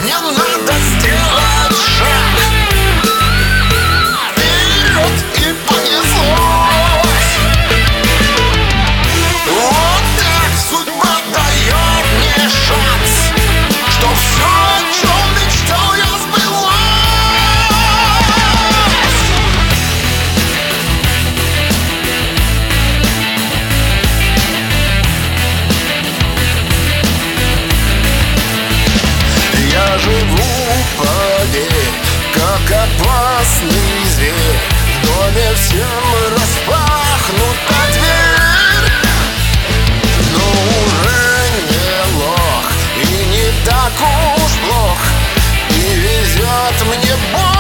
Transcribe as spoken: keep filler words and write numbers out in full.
Мне надо сделать шаг вперед, и понеслось. Вот так судьба дает мне шанс, что все, о чем мечтал, я сбылось. Я живу, поверь, как опасный зверь. В доме всем распахнута дверь, но уже не лох и не так уж плох, и везет мне Бог.